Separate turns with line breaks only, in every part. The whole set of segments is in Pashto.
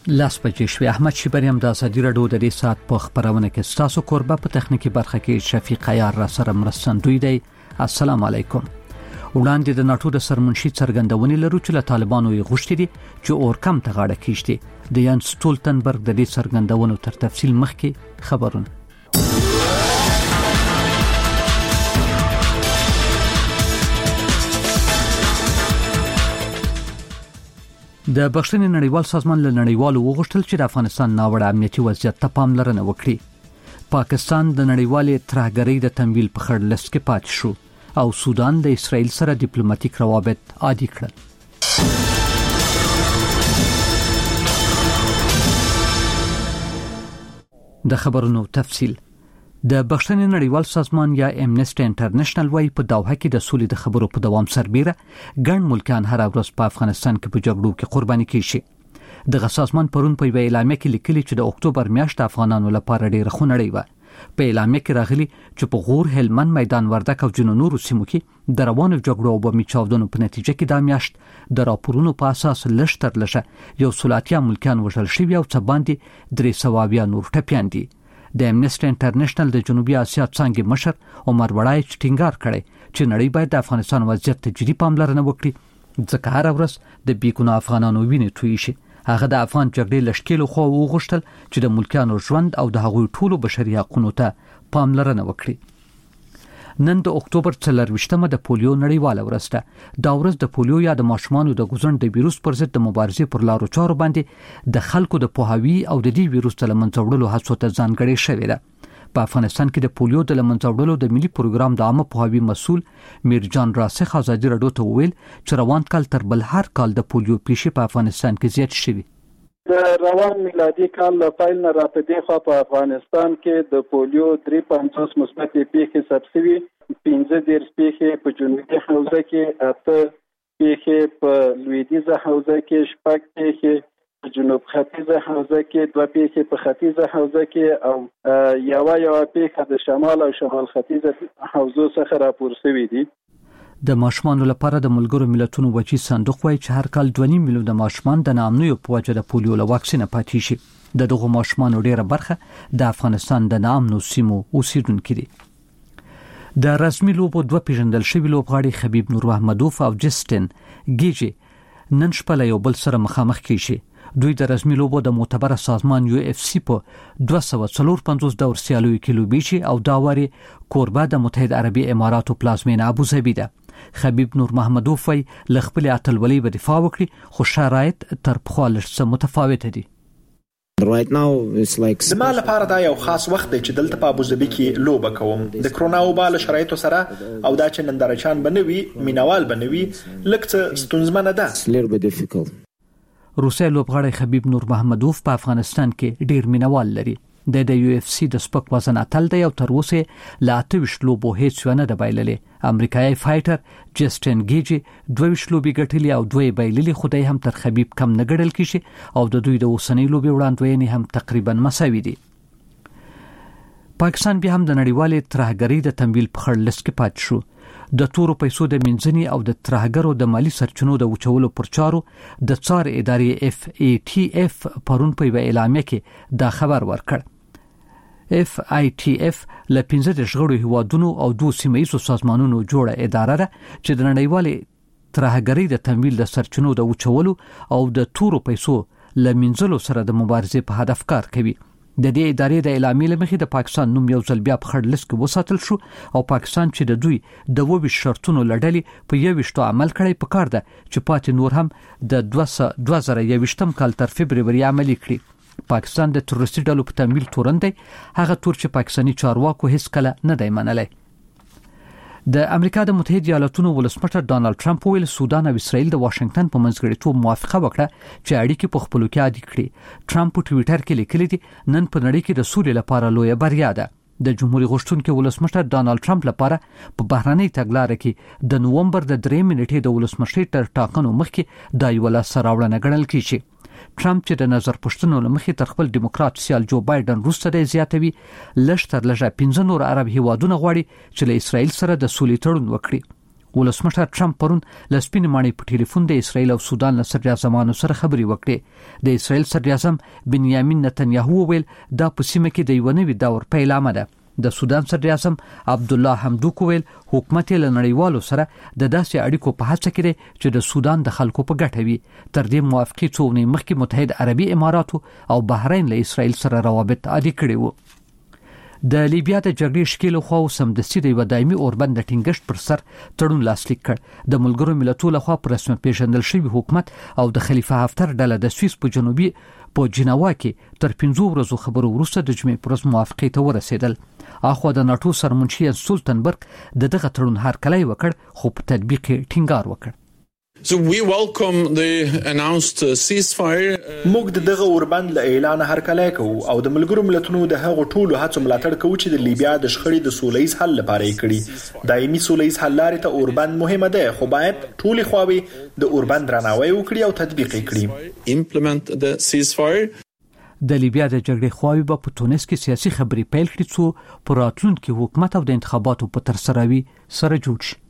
لاس بجې شوي. احمد شیبریم د ازادي راډیو د دې سات په خبرونه کې تاسو کوربه په تخنیکی برخه کې شفیق عیار را سره مرستندوی دی. السلام علیکم. وړاندې د ناتو د سرمنشي څرګندونې لرو چې له طالبانو یې غوښتي دي چې اورکم ته غاړه کیږي. د یان سټولتنبرګ د دې څرګندونو تر تفصیل مخکې خبرونه. د بخښنې نړیوال سازمان له نړیوالو وغوښتل چې د افغانستان ناوړه امنیتي وضعیت ته پاملرنه وکړي. پاکستان د نړیوالې ترهګرۍ د تمویل په خړ لست کې پاتې شو او سودان د اسرائیل سره ډیپلوماټیک روابط عادي کړل. د خبرونو تفصیل. د بخښنې نړیوال سازمان یا امنیسټي انټرنیشنل وايي په دوحه کې د سولې د خبرو په دوام سربېره ګڼ ملکان هر ورځ په افغانستان کې په جګړو کې قرباني کیږي. د سازمان پرون په اعلامیه کې لیکلي چې د اکتوبر میاشت افغانانو لپاره ډېره خونړۍ وه. په اعلامیه کې راغلي چې په غور، هلمند، میدان وردګ او ځینو نورو سیمو کې د روانو جګړو او بمي چاودنو په نتیجه کې دا میاشت د راپورونو په اساس لږ تر لږه 180 ملکان وژل شوي او څه باندې 300 نور ټپیان دي. د امنیسټي انټرنیشنل د جنوبي اسیا څنګه مشر عمر وړای ټینګار کړي چې نړۍ باید د افغانستان وضعیت ته جدي پاملرنه وکړي ځکه هر ورځ د بیګناه افغانانو وینې تویې شي. هغه د افغان جګړې لشکېلو خو وغوښتل چې د ملکانو ژوند او د هغوی ټولو بشري حقوقو ته پاملرنه وکړي. نن د اکتوبر 24مه د پولیو نړیواله ورځ ده. دا ورځ د پولیو یا د ماشومانو د ګوزن د ویروس پر ضد د مبارزې پر لارو چارو باندې د خلکو د پوهاوي او د دې ویروس د لمنځه وړلو هڅو ته ځانګړې شوې ده. په افغانستان کې د پولیو د لمنځه وړلو د ملي پروګرام د عامه پوهاوي مسؤل میرجان راسخ ازادي راډیو ته وویل چې روان کال تر بل هر کال د پولیو پیښې په افغانستان کې زیات شوي.
د روان میلادي کال له پیل نه راپدې خوا په افغانستان کې د پولیو 350 مثبت پیښې ثبت شوي. 15 پیښې په جنوبي حوزه کې، 8 پیښې په لویدیځه حوزه کې، 6 پیښې په جنوب ختیځه حوزه کې، 2 پیښې په ختیځه حوزه کې او یو پیښه د شمال او شمال ختیځه حوزو څخه راپور شوې دي.
د ماشومانو لپاره د ملګرو ملتونو وچی صندوق وايي چې هر کال 2.5 میلیون د ماشومان د ناامنیو په وجه د پولیو له واکسین پاتې شي. د دغه ماشومانو ډیره برخه د افغانستان د ناامنو سیمو اوسیدونکي دي. د رسمي لوبو دوه پیژندل شوي لوبغاړي خبیب نورمحمدوف او جسټن ګیجي نن شپه یو بل سره مخامخ کیږي. دوی د رسمي لوبو د معتبر سازمان UFC په 254 دور سیالیو کې لوبیږي او دا واري کوربه د متحده عربي اماراتو پلازمینه ابوظبي ده. خبیب نورمحمدوف وی لخپل اتلولي به دفاع وکړي خو شرایط تر پخوا لږ متفاوت دي.
Right now it's like
زما لپاره دا یو خاص وخت دی چې دلته په ابوظبي کې لوبه کوم. د کرونا وبا له شرایطو سره او دا چې نندارچان بنوي مینوال بنوي لکه ستونزمنه ده.
روسي لوبغاړی خبیب نورمحمدوف په افغانستان کې ډیر مینوال لري. د UFC د سپک وزن اتل دی او تر اوسه لا 28 لوبو هیڅ ونه د بایللې. امریکایي فایټر جسټن ګیجي 22 لوبي ګټلې او 2 بایللې، خدای هم تر خبیب کم نه ګڼل کیږي او د دوی د اوسنۍ لوبي وړاندوینې هم تقریبا مساوي دي. پاکستان بیا هم د نړیوالې ترهګرۍ د تمویل په خړ لست کې پاتې شو. د تورو پیسو د منځني او د ترهګرو د مالی سرچینو د وچولو پر چارو د څار ادارې FATF پرون په اعلامیه کې دا خبر ورکړ. FATF له 15 غړو هیوادونو او 2 سیمه‌یزو سازمانونو جوړه اداره ده چې د نړیوالې ترهګرۍ د تمویل د سرچینو د وچولو او د تورو پیسو لمنځلو سره د مبارزې په هدف کار کوي. د دې ادارې د اعلامیې لمخې د پاکستان نوم یو ځل بیا په خړ لست کې وساتل شو او پاکستان چې د دوی د 22 شرطونو لړلې په 21 عمل کړی په کار ده چې پاتې نور هم د 2021 کال تر فبرवरी عملي کړي. پاکستان د تروریستي ډلو په تمویل تورن دی، هغه تور چې پاکستاني چارواکو هیڅ کله نه دی منلی. د امریکا د متحده ایالاتونو ولسمشر ډانلډ ټرمپ ویل سودان او اسرائیل د واشنگټن په منځګړیتوب موافقه وکړه چې اړیکې په خپلو کې عادي کړي. ټرمپ په ټویټر کې لیکلي دي نن په نړۍ کې د سولې لپاره لویه بریا ده. د جمهوریت غوښتونکي ولسمشر ډانلډ ټرمپ لپاره په بهرنۍ تګلارې کې د نوومبر د 3 نیټې د ولسمشر تر ټاکنو مخکې د یو لاس راوړنه ګڼل کیږي. ټرمپ چې د نظر پښتنو لمخې تر خپل دیموکرات سیال جو بایدن وروسته د زیاتوي لږ تر لږه 15 نور عرب هیوادونه غواړي چې له اسرائیل سره د سولې تړون وکړي. ولسمشر ټرمپ پرون له سپین ماڼۍ په ټلیفون د اسرایل او سودان له صدراعظمانو سره خبرې وکړې. د اسرایل صدراعظم بنیامین نتنیاهو ویل دا په سیمه کې د یو نوي دور پیلامه ده. د سودان صدراعظم عبد الله حمدوک ویل حکومت له نړیوالو سره د داسې اړیکو په هڅه کې دی چې د سودان د خلکو په ګټه وي. تر دې موافقې څو ورځې مخکې متحد عربي اماراتو او بحرین له اسرایل سره روابط عادي کړي وو. د لیبیا د جګړې شکیلو خو سمدستي د یو دایمي اوربند د ټینګښت پر سر تړون لاسلیک کړ. د ملګرو ملتونو لخوا پر رسمي پیژندل شوی حکومت او د خلیفہ حفتر ډله د سویس په جنوبي په جنوا کې تر 15 ورځو خبرو وروسته د جمعې پر ورځ موافقې ته ورسېدل. اخو د ناتو سرمنشي سولتنبرګ د دغه تړون هرکلی وکړ خو په تطبیق ټینګار وکړ.
So we welcome the announced ceasefire.
موږ دغه اوربند له اعلان هرکلی کوو او د ملګرو ملتونو د هغو ټولو هڅو ملاتړ کوو چې د لیبیا د شخړې د سولهییز حل لپاره یې کړي. دایمي سولهییز حل لارې ته اوربند مهمه ده خو باید ټولې خواوې د اوربند درناوی وکړي او تطبیق یې کړي.
Implement the ceasefire.
د لیبیا د جګړې خواوې به په تونس کې سیاسي خبرې پیل کړي څو پر راتلونکي حکومت او د انتخاباتو په ترسروي سره جوړ شي.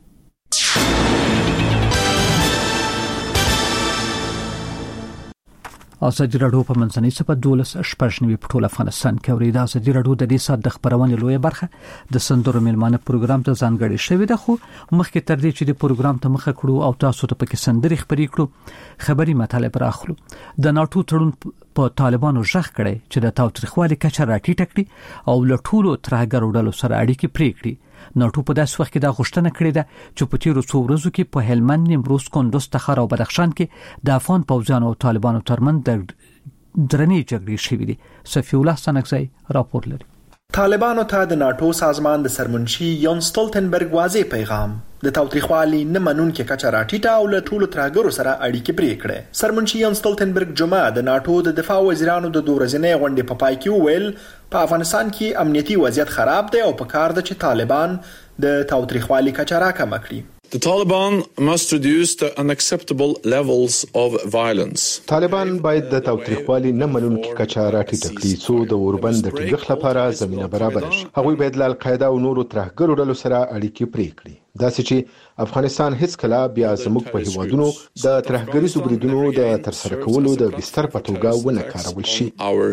ازادي راډیو په منځنۍ صفحه 12 په ټول افغانستان کې اوري. د ازادي راډیو د دې سات د خبرونې لویه برخه د سندرو ملمانه پروګرام ته ځانګړې شوې ده خو مخکې تر دې چې د پروګرام ته مخه کړو او تاسو ته پکې سندري خبرې کړو خبري مطالب راخلو. د ناتو تړون په طالبانو ژغ کړي چې د تاوتریخوالي کچه راټیټه کړي او له ټولو ترهګرو ډلو سره اړیکې پرې کړي. ناتو په داس وخت کې دا غوښتنه کړې ده چې په تیرو څو ورځو کې په هلمند، نیمروز، کندوز، تخار او بدخشان کې د افغان پوځیانو او طالبانو ترمنځ د درنې جګړې شوې دي. صفی الله سنگزی راپور لري.
طالبانو ته د ناتو سازمان د سرمنشي یون سټولټنبرګ واضح پیغام د تاوتریخوالي نه منونکې کچه راټیټه او له ټولو ترهګرو سره اړیکې پرې کړې. سرمنشي یون سټولټنبرګ جمعه د ناتو د دفاع وزیرانو د دورځنې غونډې په پای کې وویل په افغانستان کې امنیتي وضعیت خراب دی او په کار ده چې طالبان د تاوتریخوالي کچه راکمه کړي.
The Taliban must reduce the unacceptable levels of violence.
طالبان باید د تاوتریخوالي نه منونکې کچه راټیټه کړي څو د اوربند د ټینګښت لپاره زمینه برابر شي. هغوی باید له القاعده او نورو ترهګرو ډلو سره اړیکې پرې کړي. داسې چې افغانستان هیڅ کله بیا زموږ په هیوادونو د ترهګریزو بریدونو د ترسره کولو د بستر په توګه ونه کارول شي.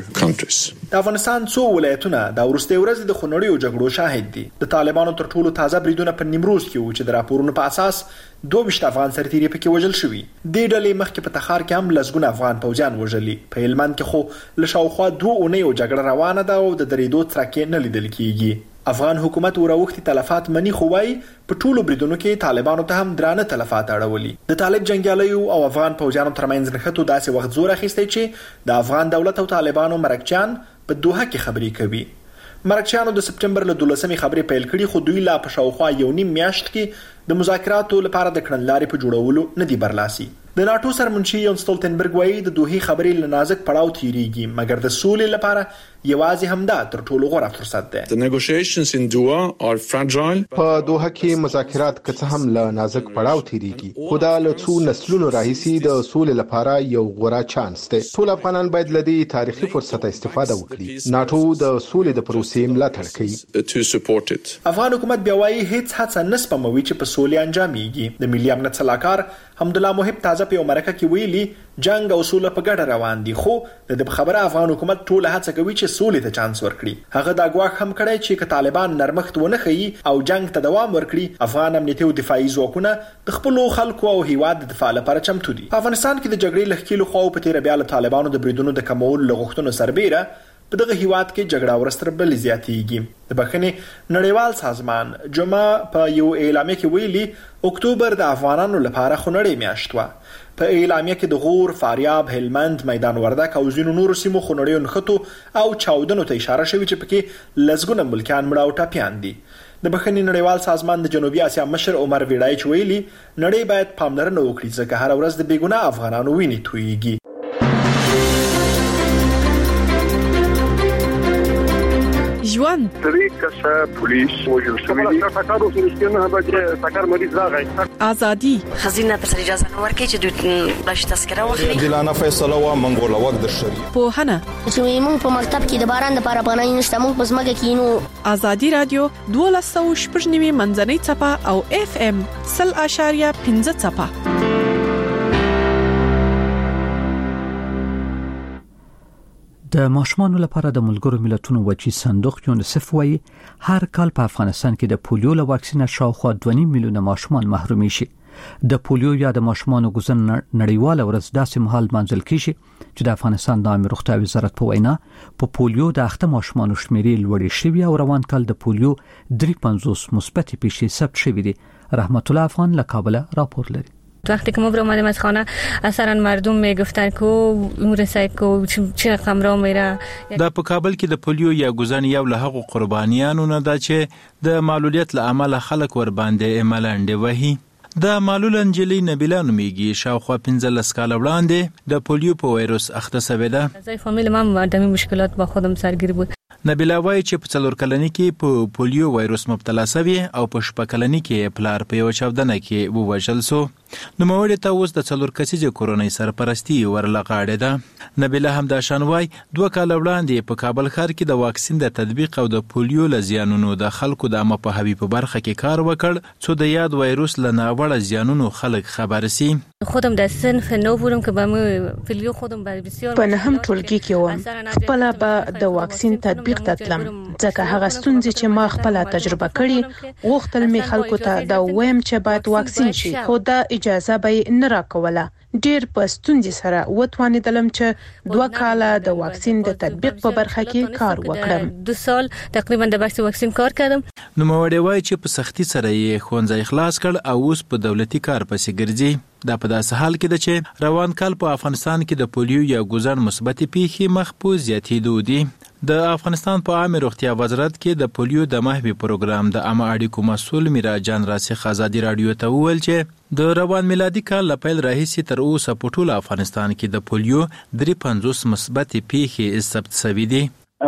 د افغانستان څو ولایتونه د وروستي ورځې د خونړیو جګړو شاهد دي. د طالبانو تر ټولو تازه بریدونه په نیمروز کې وو چې د راپورونو په اساس 22 افغان سرتیري پکې وژل شوي. د ډلې مخکې په تخار کې هم لسګونه افغان پوځیان وژلي. په هلمند کې خو له شاوخوا 2 اونیو جګړه روانه ده او د درېدو څرک نه لیدل کیږي. افغان حکومت وروختي تلفات منی خوای په ټولو بریدونو کې طالبانو ته هم درانه تلفات اړولي. د طالب جنگیالیو او افغان پوځیانو ترمنځ نښتو داسې وخت زور اخیستی چې د افغان دولت او طالبانو مرکچیان په دوحه کې خبرې کوي. مرکچیانو د سپټمبر له 12مې خبرې پیل کړي خو دوی لا په شاوخوا یو نیم میاشت کې د مذاکراتو لپاره د کړنلارې په جوړولو نه دی برلاسي. د ناتو سرمنشي یون سټولټنبرګ وایي د دوحې خبرې له نازک پړاو تیریږي مګر د سولې لپاره یوازې همدا تر ټولو غوره فرصت دی.
The negotiations in Doha are fragile.
په دوحه کې مذاکرات که څه هم له نازک پړاو تیریږي خو دا له څو نسلونو راهیسي د سولې لپاره یو غوره چانس دی. ټول افغانان باید له دې تاریخي فرصت استفاده وکړي. ناتو د سولې د پروسې ملاتړ
کوي.
افغان حکومت بیا وایي هیڅ هڅه نه سپموي چې په سولې انجامېږي. د ملي امنیت سلاکار حمدالله محب تازه په امریکا کې ویلي جنگ او سوله په ګډه روان دي خو د خبره افغان حکومت ټول هڅه کوي چې سولې ته چانس ورکړي. هغه دا ګواښ هم کړی چې که طالبان نرمښت ونه ښیي او جنگ ته دوام ورکړي افغان امنیتي او دفاعي ځواکونه د خپلو خلکو او هیواد د دفاع لپاره چمتو دي. په افغانستان کې د جګړې لښکېلو خواو په تیره بیا له طالبانو د بریدونو د کمولو له غوښتنو سربیره په دغه هیواد کې جګړه ورستر بل زیاتېږي. د بخښنې نړیوال سازمان جمعه په یو اعلامیه کې ویلي اکتوبر د افغانانو لپاره خونړۍ میاشت وه. په اعلامیه کې د غور، فاریاب، هلمند، میدان وردګ او ځینو نورو سیمو خونړیو نښتو او چاودنو ته اشاره شوې چې پکې لسګونه ملکیان مړه او ټپیان دي. د بخښنې نړیوال سازمان د جنوبي اسیا مشر عمر ویډایچ ویلي نړۍ باید پاملرنه وکړي ځکه هر ورځ د بېګناه افغانانو وینې تویېږي.
ژوند
3 کسه پولیس وژل شوی دي ټاکارو سره به ټاکار مریض راغی
ازادي
خزینه پر اجازه نه ورکړي چې دوی باش تذکره واخلي
دلانه فیصله وا منګول وخت د شریعت
په هنه
چې موږ په مکتب کې د باران لپاره پناه نشته موږ په زمګه کې نو
ازادي رادیو 12.9 منځنۍ چپه او FM 0.15 چپه
د ماشومانو لپاره د ملګرو ملتونو وچی صندوق یونیسف وايي هر کال په افغانستان کې د پولیو له واکسین شاوخوا 2.5 میلیونه ماشومان محروم شي. د پولیو یا د ماشومانو ګزن نړیواله ورځ داسې مهال منځل کیږي چې د افغانستان د عامه روغتیا وزارت په وینا په پولیو د اخته ماشومانو شمیرې لوړې شوي او روان کال د پولیو 350 مثبت پیښې ثبت شوې دي. رحمت الله افغان له کابل راپور لري.
وقتی که ما اومدیم از خانه اثرا مردم میگفتن که مرسید که چه رقم را میره.
دا په کابل کې د پولیو یا ګزن یو له هغو قربانیانو نه ده چې د معلولیت له امله خلک ور باندې عملاندې وهي. د معلول انجلی نبیله نومیږي شاوخوا 15 کال وړاندې د پولیو په وایروس اخته شوې ده.
زای فامیل ما د مشکلات با خودم سرگیر بود.
نبیله وایي چې په 4 کلنۍ کې په پولیو وایروس مبتلا شوی او په 6 کلنۍ کې پلار په یو چاودنه کې ووژل شو. نو موږ ته اوس د 4 کسیزه کورونی سرپرستی ورلغاړه ده. نبیله هم د شانوای 2 کال وړاندې په کابل ښار کې د واکسین د تطبیق او د پولیو لزیانونو د خلکو د امه په حوی په برخه کې کار وکړ څو د یاد وایروس له ناوړه زیانونو خلک خبر سي.
خودم در صنف نو بودم که با پولیو خودم بسیار
په نهم ټولګي کې وم خپل به د واکسین تطبیق تتلم ځکه هغه ستونزې چې ما خپل تجربه کړې غوښتل می خلکو ته دا ویم چې باید واکسین شي خو دا اجازه به نه راکوله. ډیر په ستونزې سره وتوانیدلم چې 2 کاله د واکسین د تطبیق په برخه کې کار وکړم.
2 سال تقریبا د واکسین کار کردم.
نو موږ وایي چې په سختي سره یې ښوونځی خلاص کړ او اوس په دولتي کار پسې ګرځي. دا په داسې حال کې ده چې روان کال په افغانستان کې د پولیو یا ګزن مثبت پیښې مخ په زیاتېدو دي. د افغانستان په عامه روغتیا وزارت کې د پولیو د محوي پروګرام د عامه اړیکو مسؤل میراجان راسخ ازادي رادیو ته وویل چې د روان میلادي کال له پیل راهیسې تر اوسه په ټول افغانستان کې د پولیو 350 مثبت پیښې ثبت شوي دي.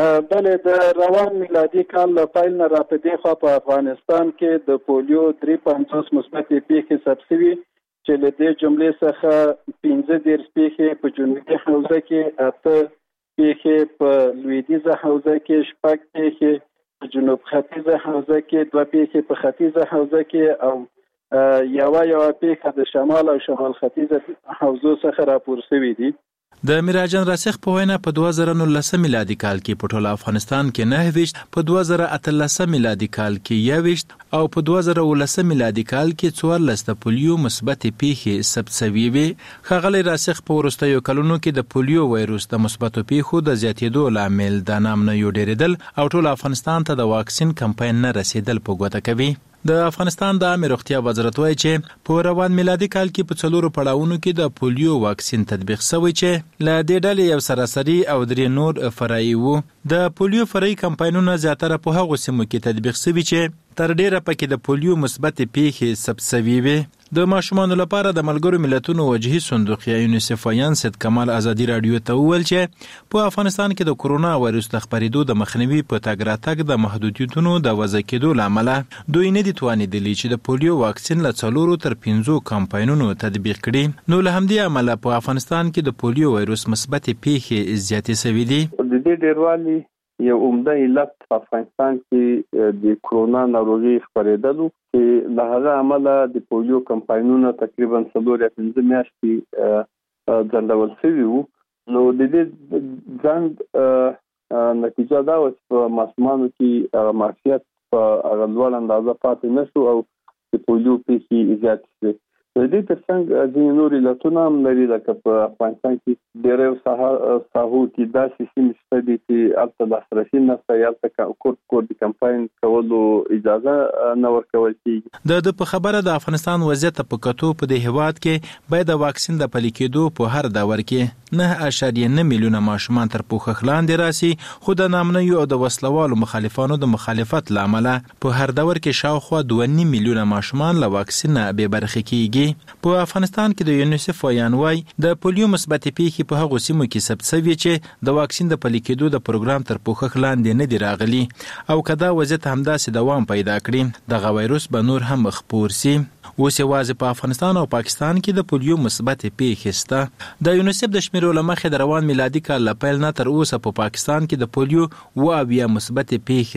بلې د روان میلادي کال له پیل نه راپدې خوا په افغانستان کې د پولیو 350 مثبت پیښې ثبت شوي چې له دې جملې څخه 15 پیښې په جنوبي حوزه کې 8 پیښې په لویدیځه حوزه کې 6 پیښې په جنوب ختیځه حوزه کې 2 پیښې په ختیځه حوزه کې او یو پیښه د شمال او شمال ختیځه حوزو څخه راپور شوې دي.
د میراجان راسخ په وینا په 2019 میلادي کال کې په ټول افغانستان کې 9 په 2018 میلادي کال کې 1 او په 2019 میلادي کال کې 14 د پولیو مثبت پیښې ثبت شوي وي. ښاغلی راسخ په وروستیو کلونو کې د پولیو وایروس د مثبتو پیښو د زیاتېدو لامل د نام نه یو ډېرېدل او ټول افغانستان ته د واکسین کمپاین نه رسیدل په ګوته کوي. د افغانستان د عامه روغتیا وزارت وایي چې په روان میلادي کال کې په 4 پړاوونو کې د پولیو واکسین تطبیق شوی چې له دې ډلې یو سراسري او 3 نور فرعي وو. د پولیو فرعي کمپاینونه زیاتره په هغو سیمو کې تطبیق شوي چې تر ډیره پکې د پولیو مثبت پیښې ثبت شوي وي. د ماشومانو لپاره د ملګرو ملتونو وجهي صندوق یا یونیسف وایان سید کمال ازادي رادیو ته وویل چې په افغانستان کې د کرونا وایروس د خپرېدو د مخنیوي په تګ راتګ د محدودیتونو د وضع کېدو لامل دوی نه دي توانیدلي چې د پولیو واکسین له 4 تر 5 کمپاینونو تطبیق کړي. نو له همدې امله په افغانستان کې د پولیو وایروس مثبت پیښې زیاتې شوي دي.
د دې ډیروالي یو عمده علت په افغانستان کې د کرونا ناروغي خپرېدلو چې له هغه عمله د پولیو کمپاینونو تقریبا 4-5 میاشتې ځنډول شوي وو. نو د دې ځنډ نتیجه دا و چې په ماشومانو کې معافیت په هغه لوړ اندازه پاتې نه شو او د پولیو پیښې زیاتې شوې. د دې ترڅنګ ځینې نور علتونه هم لري لکه په افغانستان کې ډېری ساحو کې داسې سیمې شته دي چې هلته لاسرسي نشته یا هلته کور د کمپاین کولو اجازه نه ورکول کېږي.
د په خبره د افغانستان وضعیت په کتو په دې هیواد کې باید د واکسین د پلي کېدو په هر دور کې 9.9 میلیونه ماشومان تر پوښښ لاندې راسي خو د نامنیو او د وسلوالو مخالفانو د مخالفت له امله په هر دور کې شاوخوا 2.5 میلیونه ماشومان له واکسین نه بې برخې کېږي. کیږي. په افغانستان کې د یونیسف وایي د پولیو مثبت پیښې په هغو سیمو کې ثبت شوي چې د واکسین د پلي کېدو د پروګرام تر پوښښ لاندې نه دي راغلي او کدا وضعیت همداسې دوام پیدا کړي دغه وایروس به نور هم خپور سي. اوس یوازې په افغانستان او پاکستان کې د پولیو مثبت پیښې شته. د یونیسف د شمیرو له مخې د روان میلادي کال له پیل نه تر اوسه په پاکستان کې د پولیو 27 مثبت پیښې